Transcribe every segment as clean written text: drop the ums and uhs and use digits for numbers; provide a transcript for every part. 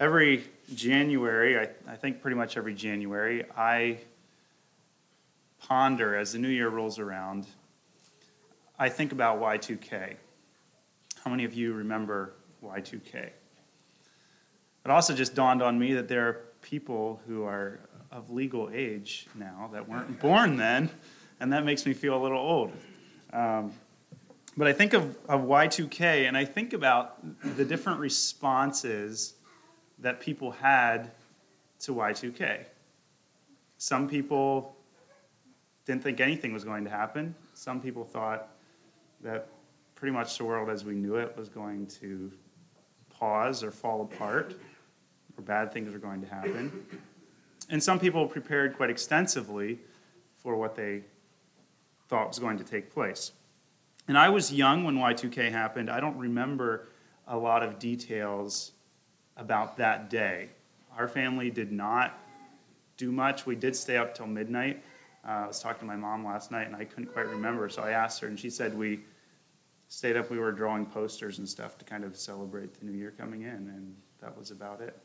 Every January, I think pretty much every January, I ponder as the new year rolls around, I think about Y2K. How many of you remember Y2K? It also just dawned on me that there are people who are of legal age now that weren't born then, and that makes me feel a little old. But I think of Y2K, and I think about the different responses that people had to Y2K. Some people didn't think anything was going to happen. Some people thought that pretty much the world as we knew it was going to pause or fall apart, or bad things were going to happen. And some people prepared quite extensively for what they thought was going to take place. And I was young when Y2K happened. I don't remember a lot of details about that day. Our family did not do much. We did stay up till midnight. I was talking to my mom last night, and I couldn't quite remember, so I asked her, and she said we stayed up. We were drawing posters and stuff to kind of celebrate the new year coming in, and that was about it.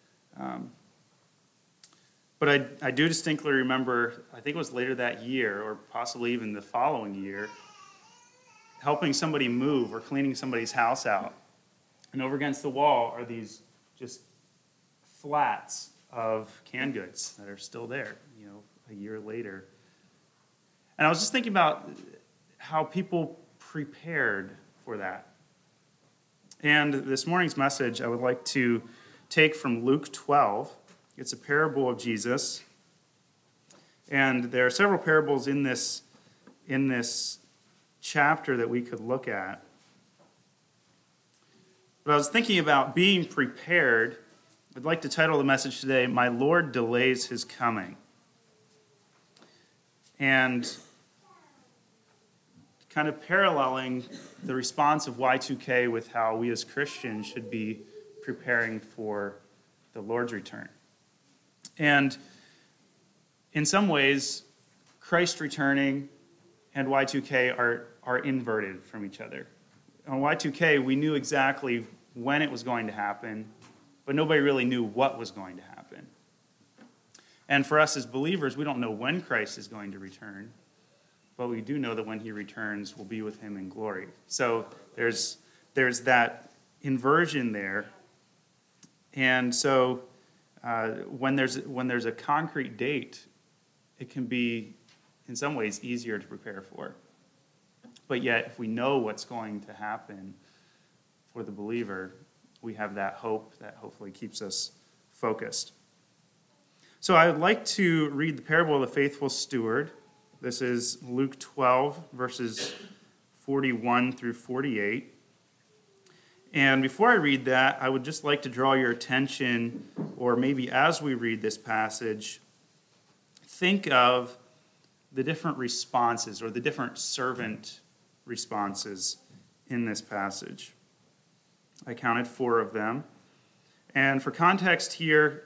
But I do distinctly remember, I think it was later that year, or possibly even the following year, helping somebody move or cleaning somebody's house out. And over against the wall are these just flats of canned goods that are still there, a year later. And I was just thinking about how people prepared for that. And this morning's message I would like to take from Luke 12. It's a parable of Jesus. And there are several parables in this chapter that we could look at. But I was thinking about being prepared. I'd like to title the message today, My Lord Delays His Coming. And kind of paralleling the response of Y2K with how we as Christians should be preparing for the Lord's return. And in some ways, Christ returning and Y2K are inverted from each other. On Y2K, we knew exactly when it was going to happen, but nobody really knew what was going to happen. And for us as believers, we don't know when Christ is going to return, but we do know that when he returns, we'll be with him in glory. So there's that inversion there. And so when there's a concrete date, it can be, in some ways, easier to prepare for. But yet, if we know what's going to happen for the believer, we have that hope that hopefully keeps us focused. So I would like to read the parable of the faithful steward. This is Luke 12, verses 41 through 48. And before I read that, I would just like to draw your attention, or maybe as we read this passage, think of the different responses or the different servant responses in this passage. I counted 4 of them. And for context here,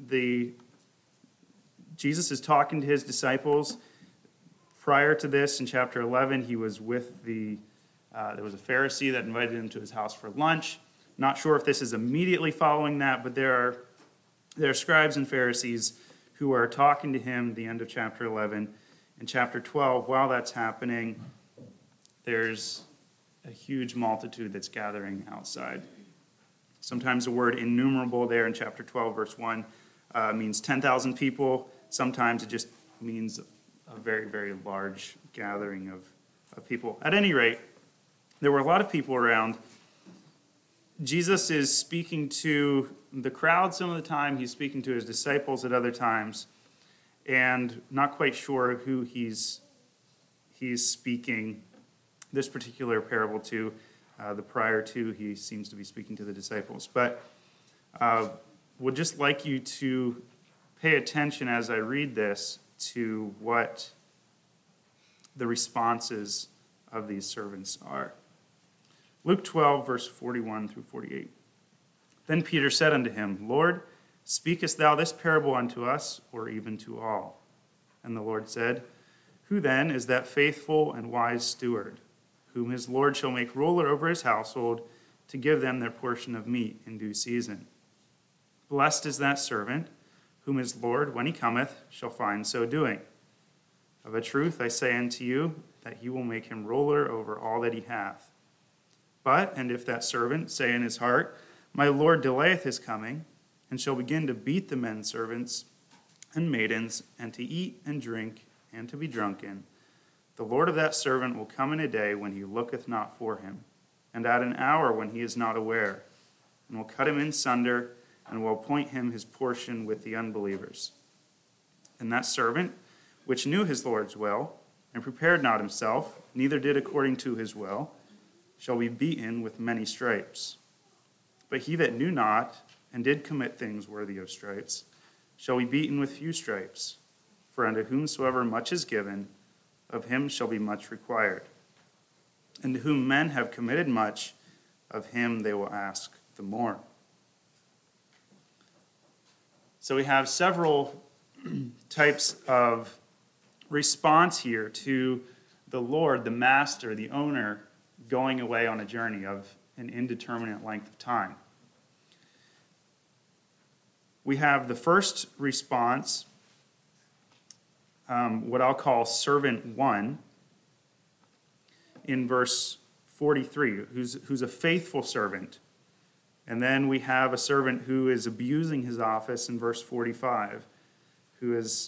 Jesus is talking to his disciples. Prior to this, in chapter 11, he was with there was a Pharisee that invited him to his house for lunch. Not sure if this is immediately following that, but there are scribes and Pharisees who are talking to him at the end of chapter 11. In chapter 12, while that's happening, there's a huge multitude that's gathering outside. Sometimes the word innumerable there in chapter 12, verse 1, means 10,000 people. Sometimes it just means a very, very large gathering of people. At any rate, there were a lot of people around. Jesus is speaking to the crowd some of the time. He's speaking to his disciples at other times. And not quite sure who he's speaking this particular parable to. The prior to, he seems to be speaking to the disciples. But would just like you to pay attention as I read this to what the responses of these servants are. Luke 12, verse 41 through 48. Then Peter said unto him, Lord, speakest thou this parable unto us, or even to all? And the Lord said, Who then is that faithful and wise steward, whom his Lord shall make ruler over his household, to give them their portion of meat in due season? Blessed is that servant whom his Lord, when he cometh, shall find so doing. Of a truth I say unto you, that he will make him ruler over all that he hath. But, and if that servant say in his heart, My Lord delayeth his coming, and shall begin to beat the men servants and maidens, and to eat and drink, and to be drunken, the Lord of that servant will come in a day when he looketh not for him, and at an hour when he is not aware, and will cut him in sunder, and will appoint him his portion with the unbelievers. And that servant, which knew his Lord's will, and prepared not himself, neither did according to his will, shall be beaten with many stripes. But he that knew not, and did commit things worthy of stripes, shall be beaten with few stripes. For unto whomsoever much is given, of him shall be much required. And to whom men have committed much, of him they will ask the more. So we have several types of response here to the Lord, the master, the owner, going away on a journey of an indeterminate length of time. We have the first response, what I'll call servant 1, in verse 43, who's a faithful servant. And then we have a servant who is abusing his office in verse 45, who is,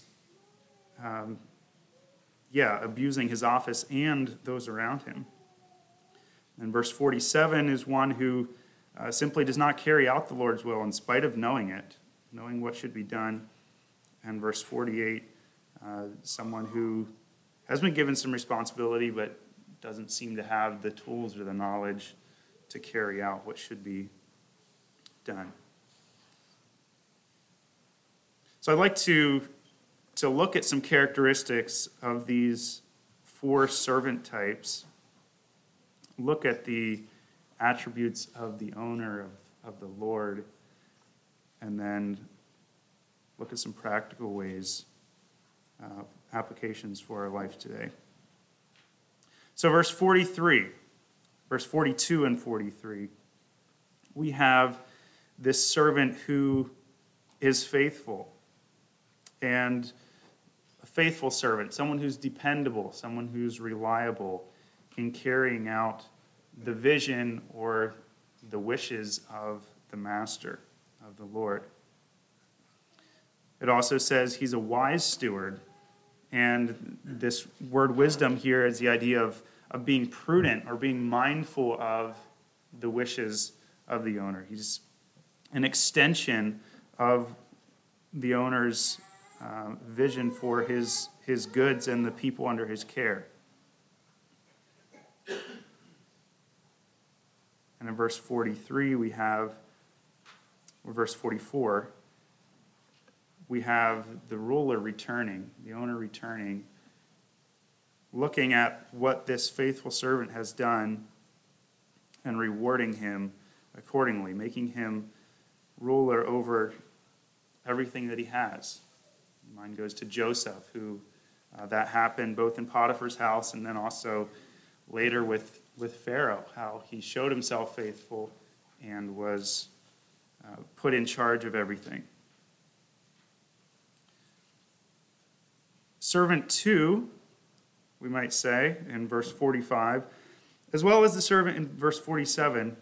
abusing his office and those around him. And verse 47 is one who simply does not carry out the Lord's will in spite of knowing it, knowing what should be done. And verse 48, someone who has been given some responsibility but doesn't seem to have the tools or the knowledge to carry out what should be done. So I'd like to look at some characteristics of these four servant types, look at the attributes of the owner of the Lord, and then look at some practical ways, applications for our life today. So verse 43, verse 42 and 43, we have this servant who is faithful, and a faithful servant, someone who's dependable, someone who's reliable in carrying out the vision or the wishes of the master, of the Lord. It also says he's a wise steward, and this word wisdom here is the idea of being prudent or being mindful of the wishes of the owner. He's an extension of the owner's vision for his goods and the people under his care. And in verse 43, verse 44, we have the ruler returning, the owner returning, looking at what this faithful servant has done and rewarding him accordingly, making him ruler over everything that he has. Mine goes to Joseph, who that happened both in Potiphar's house and then also later with Pharaoh, how he showed himself faithful and was put in charge of everything. Servant 2, we might say, in verse 45, as well as the servant in verse 47,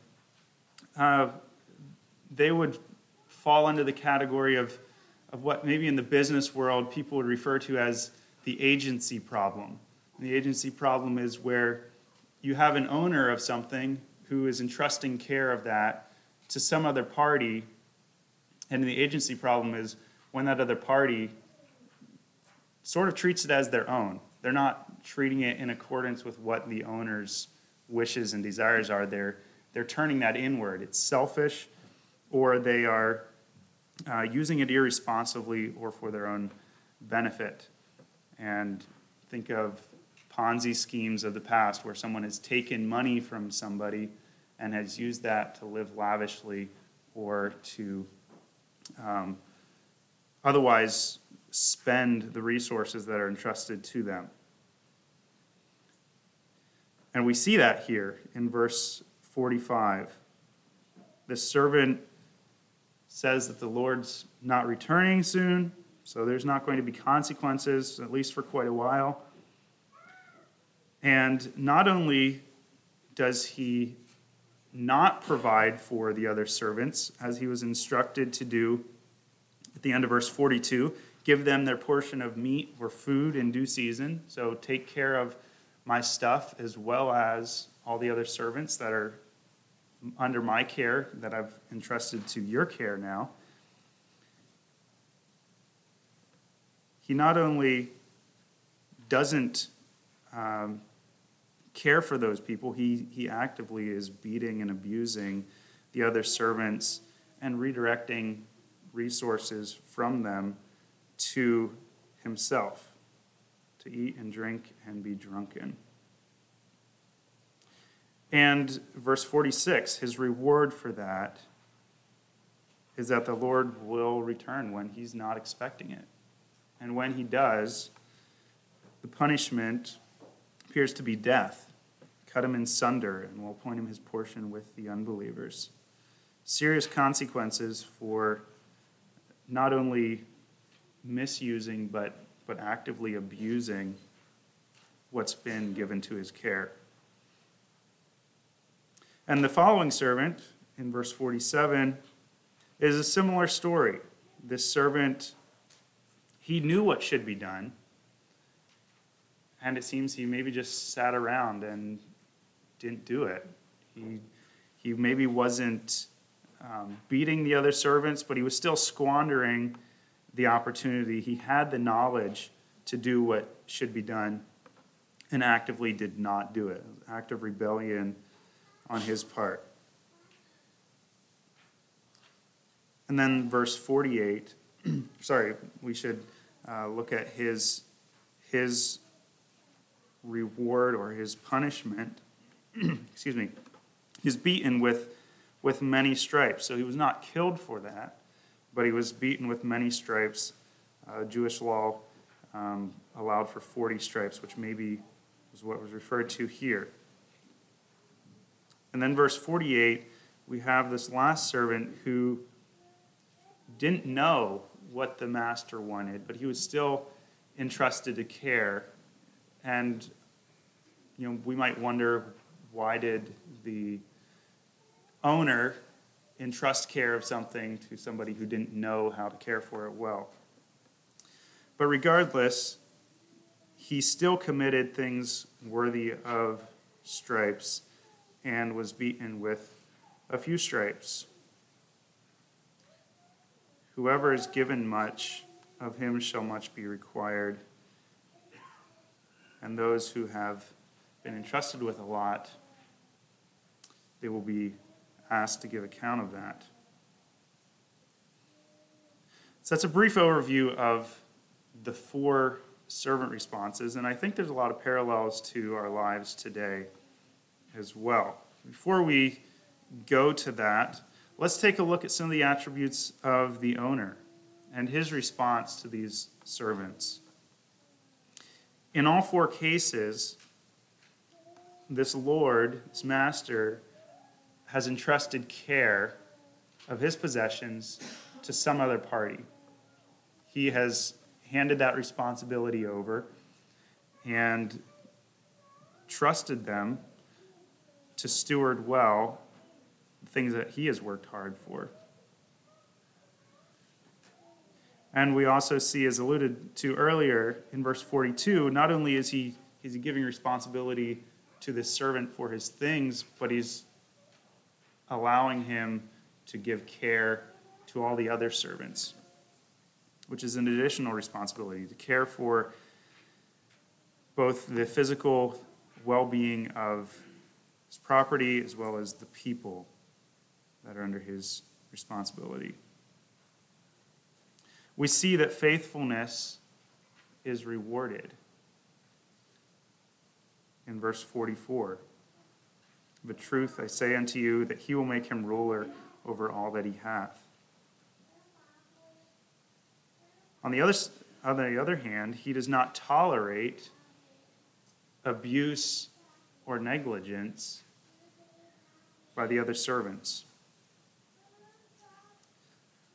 they would fall under the category of what maybe in the business world people would refer to as the agency problem. And the agency problem is where you have an owner of something who is entrusting care of that to some other party, and the agency problem is when that other party sort of treats it as their own. They're not treating it in accordance with what the owner's wishes and desires are. They're turning that inward. It's selfish, or they are using it irresponsibly or for their own benefit. And think of Ponzi schemes of the past where someone has taken money from somebody and has used that to live lavishly or to otherwise spend the resources that are entrusted to them. And we see that here in verse 45. The servant says that the Lord's not returning soon, so there's not going to be consequences, at least for quite a while. And not only does he not provide for the other servants, as he was instructed to do at the end of verse 42, give them their portion of meat or food in due season. So take care of my stuff as well as all the other servants that are under my care that I've entrusted to your care now. He not only doesn't care for those people, he actively is beating and abusing the other servants and redirecting resources from them to himself, to eat and drink and be drunken. And verse 46, his reward for that is that the Lord will return when he's not expecting it. And when he does, the punishment appears to be death. Cut him in sunder and will appoint him his portion with the unbelievers. Serious consequences for not only misusing but actively abusing what's been given to his care. And the following servant, in verse 47, is a similar story. This servant, he knew what should be done, and it seems he maybe just sat around and didn't do it. He maybe wasn't beating the other servants, but he was still squandering the opportunity. He had the knowledge to do what should be done and actively did not do it. An act of rebellion on his part. And then verse 48, we should look at his reward or his punishment. Excuse me. He's beaten with many stripes. So he was not killed for that, but he was beaten with many stripes. Jewish law allowed for 40 stripes, which maybe was what was referred to here. And then verse 48, we have this last servant who didn't know what the master wanted, but he was still entrusted to care. And, we might wonder, why did the owner entrust care of something to somebody who didn't know how to care for it well? But regardless, he still committed things worthy of stripes and was beaten with a few stripes. Whoever is given much, of him shall much be required. And those who have been entrusted with a lot, they will be asked to give account of that. So that's a brief overview of the 4 servant responses, and I think there's a lot of parallels to our lives today as well. Before we go to that, let's take a look at some of the attributes of the owner and his response to these servants. In all 4 cases, this Lord, this master, has entrusted care of his possessions to some other party. He has handed that responsibility over and trusted them to steward well the things that he has worked hard for. And we also see, as alluded to earlier in verse 42, not only is he giving responsibility to this servant for his things, but he's allowing him to give care to all the other servants, which is an additional responsibility, to care for both the physical well-being of his property as well as the people that are under his responsibility. We see that faithfulness is rewarded in verse 44. Of a truth I say unto you, that he will make him ruler over all that he hath. On the other hand, he does not tolerate abuse or negligence by the other servants.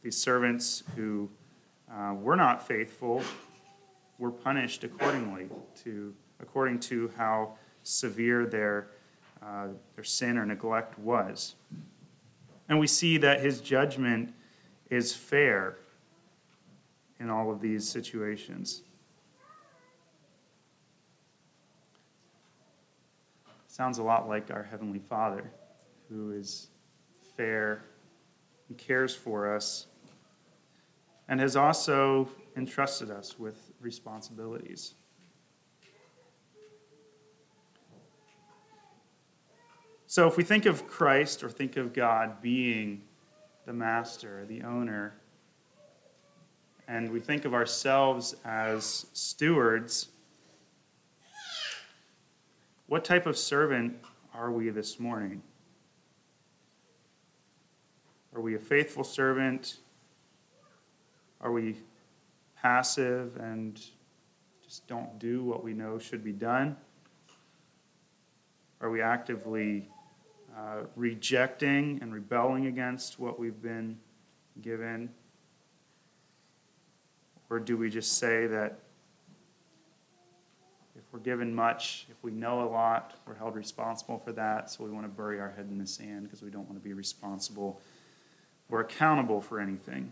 These servants who were not faithful were punished according to how severe their sin or neglect was. And we see that his judgment is fair in all of these situations. Sounds a lot like our Heavenly Father, who is fair and cares for us, and has also entrusted us with responsibilities. So if we think of Christ or think of God being the master, the owner, and we think of ourselves as stewards, what type of servant are we this morning? Are we a faithful servant? Are we passive and just don't do what we know should be done? Are we actively rejecting and rebelling against what we've been given? Or do we just say that if we're given much, if we know a lot, we're held responsible for that, so we want to bury our head in the sand because we don't want to be responsible or accountable for anything?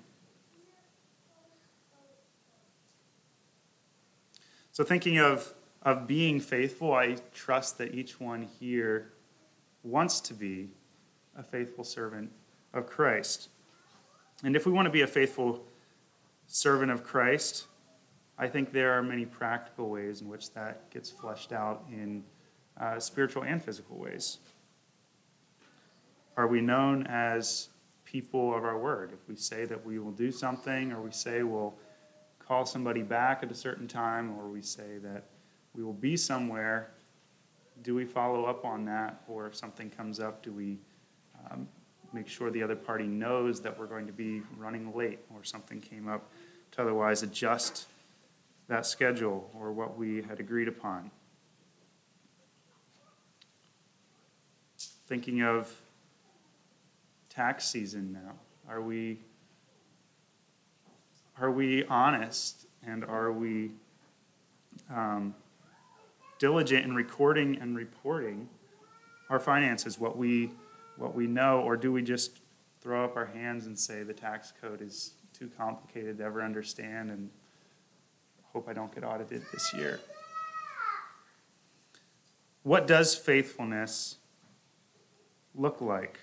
So thinking of being faithful, I trust that each one here wants to be a faithful servant of Christ. And if we want to be a faithful servant of Christ, I think there are many practical ways in which that gets fleshed out in spiritual and physical ways. Are we known as people of our word? If we say that we will do something, or we say we'll call somebody back at a certain time, or we say that we will be somewhere, do we follow up on that? Or if something comes up, do we make sure the other party knows that we're going to be running late, or something came up, to otherwise adjust that schedule or what we had agreed upon? Thinking of tax season now, are we honest, and are we diligent in recording and reporting our finances, what we know, or do we just throw up our hands and say the tax code is too complicated to ever understand and hope I don't get audited this year? What does faithfulness look like?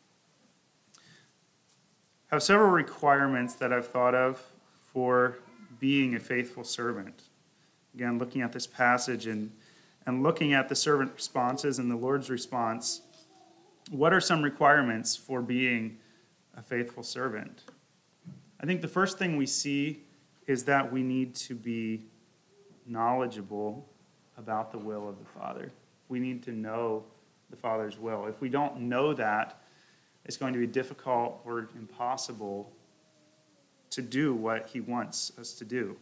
I have several requirements that I've thought of for being a faithful servant. Again, looking at this passage and looking at the servant responses and the Lord's response, what are some requirements for being a faithful servant? I think the first thing we see is that we need to be knowledgeable about the will of the Father. We need to know the Father's will. If we don't know that, it's going to be difficult or impossible to do what he wants us to do.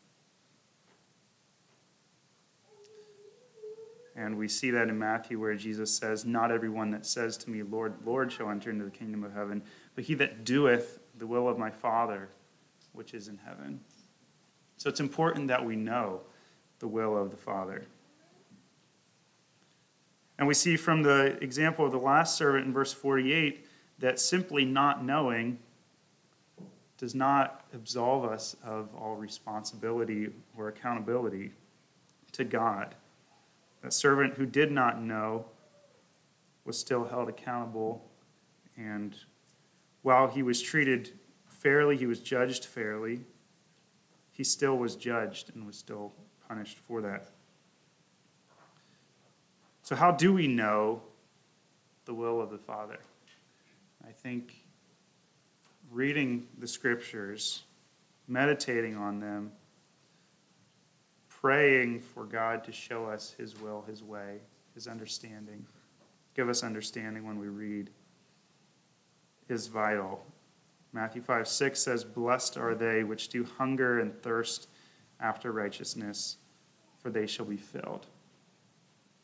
And we see that in Matthew, where Jesus says, "Not everyone that says to me, 'Lord, Lord,' shall enter into the kingdom of heaven, but he that doeth the will of my Father, which is in heaven." So it's important that we know the will of the Father. And we see from the example of the last servant in verse 48 that simply not knowing does not absolve us of all responsibility or accountability to God. That servant who did not know was still held accountable, and while he was treated fairly, he was judged fairly, he still was judged and was still punished for that. So how do we know the will of the Father? I think reading the scriptures, meditating on them, praying for God to show us his will, his way, his understanding, give us understanding when we read, is vital. Matthew 5:6 says, "Blessed are they which do hunger and thirst after righteousness, for they shall be filled."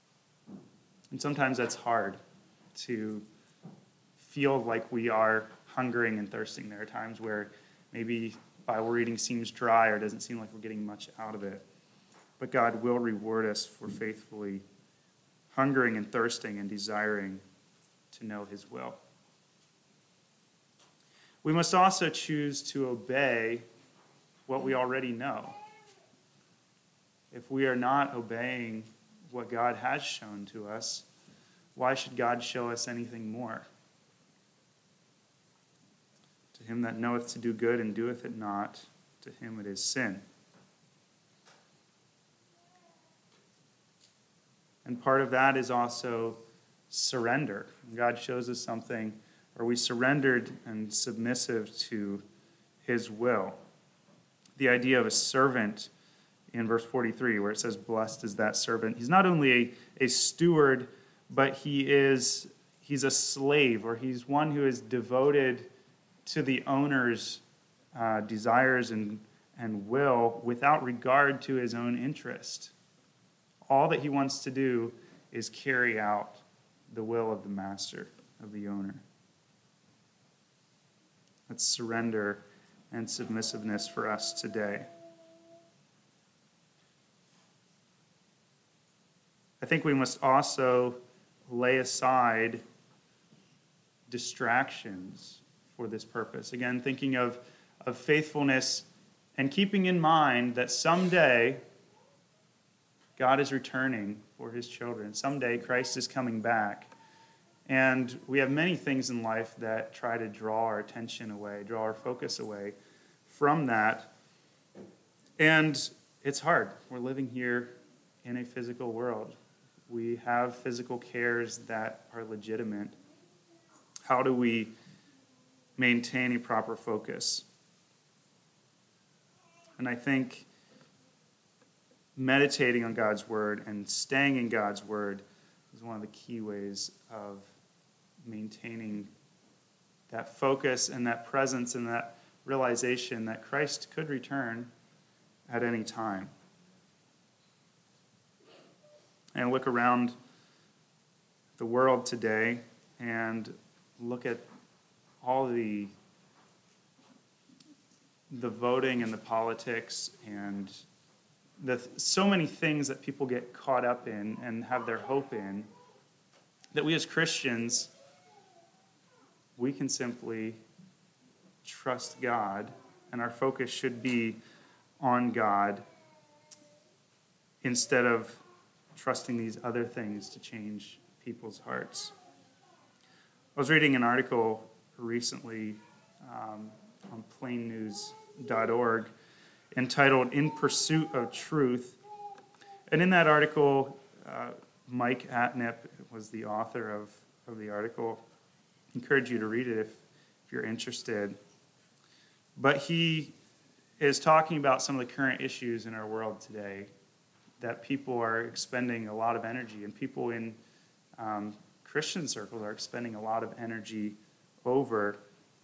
And sometimes that's hard, to feel like we are hungering and thirsting. There are times where maybe Bible reading seems dry or doesn't seem like we're getting much out of it. But God will reward us for faithfully hungering and thirsting and desiring to know his will. We must also choose to obey what we already know. If we are not obeying what God has shown to us, why should God show us anything more? To him that knoweth to do good and doeth it not, to him it is sin. And part of that is also surrender. God shows us something, are we surrendered and submissive to his will? The idea of a servant in verse 43, where it says, blessed is that servant. He's not only a steward, but he's a slave, or he's one who is devoted to the owner's desires and will without regard to his own interest. All that he wants to do is carry out the will of the master, of the owner. That's surrender and submissiveness for us today. I think we must also lay aside distractions for this purpose. Again, thinking of faithfulness and keeping in mind that someday God is returning for his children. Someday Christ is coming back. And we have many things in life that try to draw our attention away, draw our focus away from that. And it's hard. We're living here in a physical world. We have physical cares that are legitimate. How do we maintain a proper focus? And I think meditating on God's word and staying in God's word is one of the key ways of maintaining that focus and that presence and that realization that Christ could return at any time. And look around the world today and look at all the voting and the politics and so many things that people get caught up in and have their hope in, that we as Christians, we can simply trust God, and our focus should be on God instead of trusting these other things to change people's hearts. I was reading an article recently on plainnews.org entitled In Pursuit of Truth. And in that article, Mike Atnip was the author of the article. I encourage you to read it if you're interested. But he is talking about some of the current issues in our world today that people are expending a lot of energy, and people in Christian circles are expending a lot of energy over.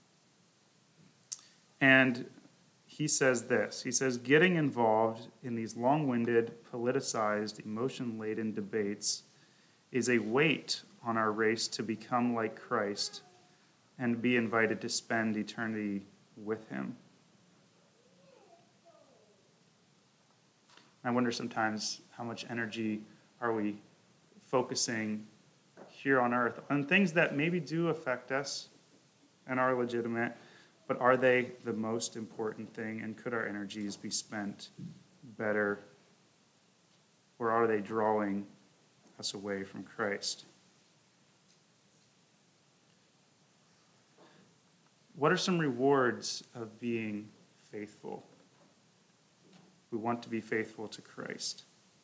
And he says this. He says, getting involved in these long-winded, politicized, emotion-laden debates is a weight on our race to become like Christ and be invited to spend eternity with him. I wonder sometimes how much energy are we focusing here on earth on things that maybe do affect us and are legitimate, but are they the most important thing, and could our energies be spent better, or are they drawing us away from Christ? What are some rewards of being faithful? We want to be faithful to Christ.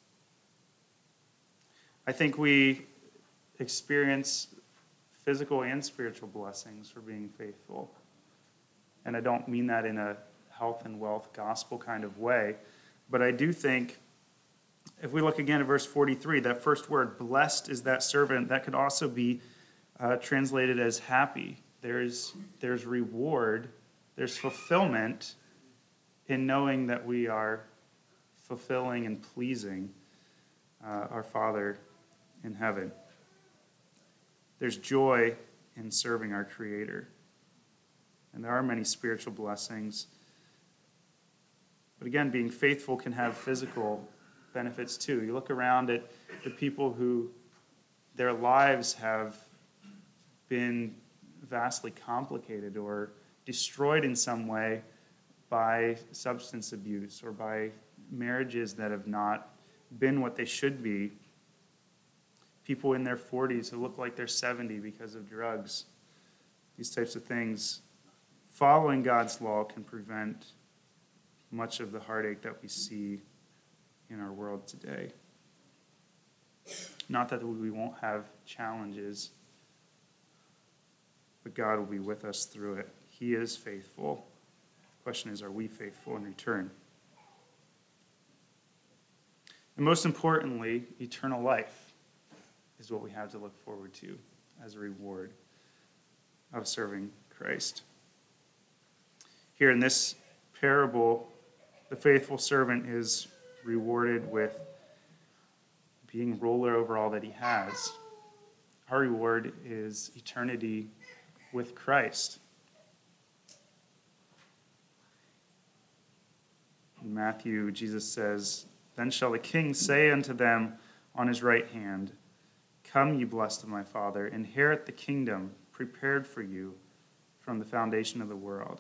I think we experience physical and spiritual blessings for being faithful. And I don't mean that in a health and wealth gospel kind of way, but I do think if we look again at verse 43, that first word, blessed is that servant, that could also be translated as happy. There's reward, there's fulfillment in knowing that we are fulfilling and pleasing our Father in heaven. There's joy in serving our Creator. and there are many spiritual blessings. But again, being faithful can have physical benefits too. You look around at the people who their lives have been vastly complicated or destroyed in some way by substance abuse or by marriages that have not been what they should be. People in their 40s who look like they're 70 because of drugs. These types of things. Following God's law can prevent much of the heartache that we see in our world today. Not that we won't have challenges, but God will be with us through it. He is faithful. The question is, are we faithful in return? And most importantly, eternal life is what we have to look forward to as a reward of serving Christ. Here in this parable, the faithful servant is rewarded with being ruler over all that he has. Our reward is eternity with Christ. In Matthew, Jesus says, "Then shall the king say unto them on his right hand, Come, ye blessed of my Father, inherit the kingdom prepared for you from the foundation of the world."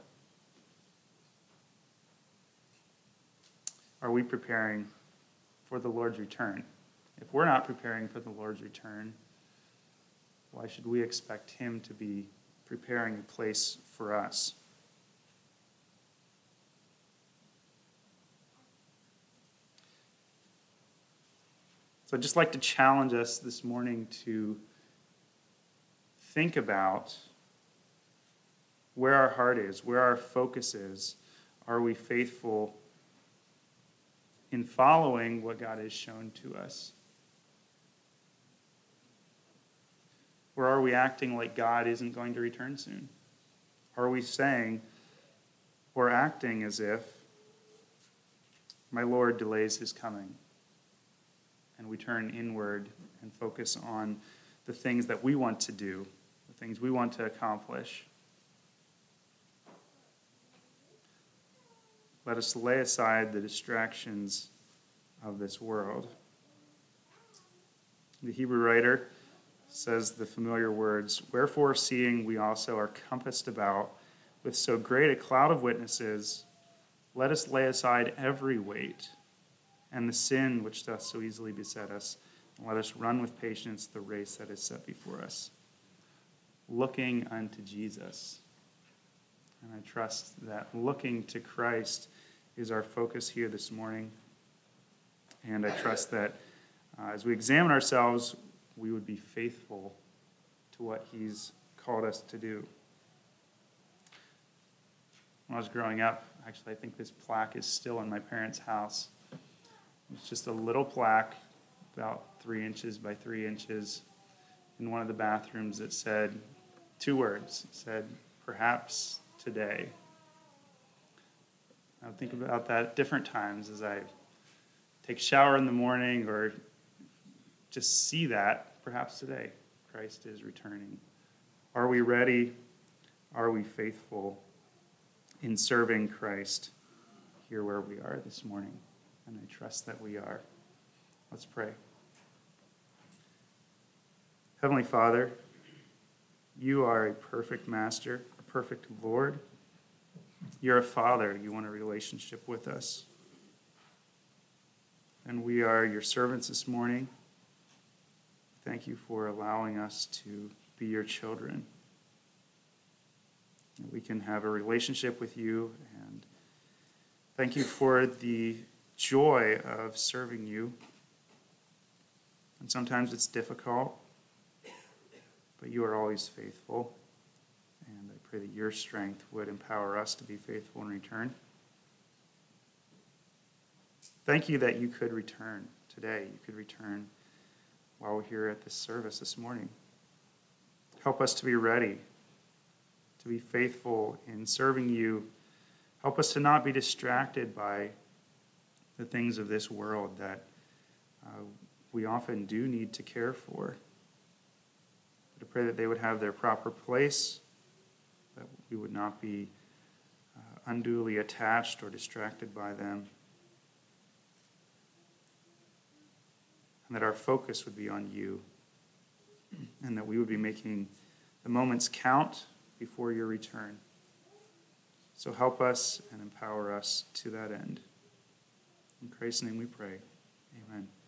Are we preparing for the Lord's return? If we're not preparing for the Lord's return, why should we expect him to be preparing a place for us? So I'd just like to challenge us this morning to think about where our heart is, where our focus is. Are we faithful in following what God has shown to us? Or are we acting like God isn't going to return soon? Are we saying or acting as if my Lord delays his coming, and we turn inward and focus on the things that we want to do, the things we want to accomplish? Let us lay aside the distractions of this world. The Hebrew writer says the familiar words, "Wherefore, seeing we also are compassed about with so great a cloud of witnesses, let us lay aside every weight and the sin which doth so easily beset us, and let us run with patience the race that is set before us." Looking unto Jesus. And I trust that looking to Christ is our focus here this morning. And I trust that as we examine ourselves, we would be faithful to what he's called us to do. When I was growing up, actually, I think this plaque is still in my parents' house. It's just a little plaque, about 3 inches by 3 inches, in one of the bathrooms that said 2 words. It said, "Perhaps today." I would think about that at different times as I take a shower in the morning or just see that, perhaps today, Christ is returning. Are we ready? Are we faithful in serving Christ here where we are this morning? And I trust that we are. Let's pray. Heavenly Father, you are a perfect master, a perfect Lord. You're a father. You want a relationship with us. And we are your servants this morning. Thank you for allowing us to be your children. And we can have a relationship with you. And thank you for the joy of serving you. And sometimes it's difficult, but you are always faithful. And I pray that your strength would empower us to be faithful in return. Thank you that you could return today. You could return while we're here at this service this morning. Help us to be ready, to be faithful in serving you. Help us to not be distracted by the things of this world that we often do need to care for. But I pray that they would have their proper place, that we would not be unduly attached or distracted by them, and that our focus would be on you, and that we would be making the moments count before your return. So help us and empower us to that end. In Christ's name we pray. Amen.